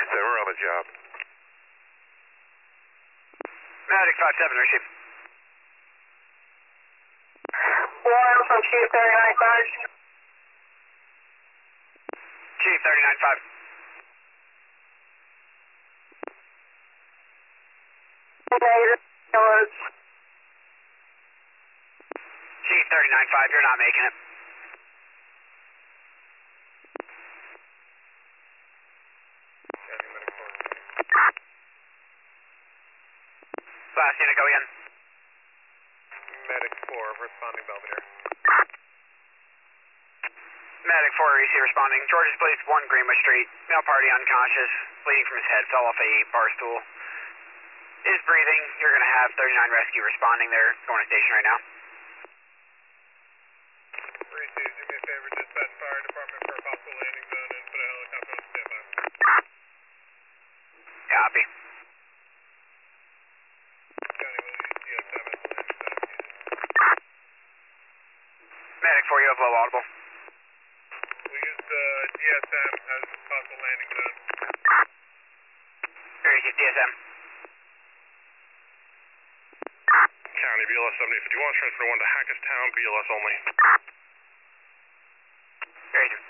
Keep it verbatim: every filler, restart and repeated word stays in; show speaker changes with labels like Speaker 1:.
Speaker 1: So we're on the job.
Speaker 2: Medic five seven, receive.
Speaker 3: One from Chief thirty-nine five.
Speaker 2: Chief thirty-nine five.
Speaker 3: Negative. Hello.
Speaker 2: Chief thirty-nine five, you're not making it. Last unit, go again.
Speaker 1: Medic four, responding Belvedere.
Speaker 2: Medic four, E C responding. George's Place, one Greenwich Street. Male party unconscious, bleeding from his head, fell off a bar stool. Is breathing. You're going to have thirty-nine rescue responding there, going to station right now.
Speaker 1: Reese, do me a favor, dispatch fire department for a possible landing zone and put a helicopter on standby.
Speaker 2: Copy.
Speaker 1: County will use D S M as the landing zone if needed.
Speaker 2: Medic four, you have low audible.
Speaker 1: We'll use the D S M as a possible landing zone.
Speaker 2: Here, D S M.
Speaker 1: County, B L S seventy fifty-one, transfer one to Hackettstown, B L S only.
Speaker 2: Here,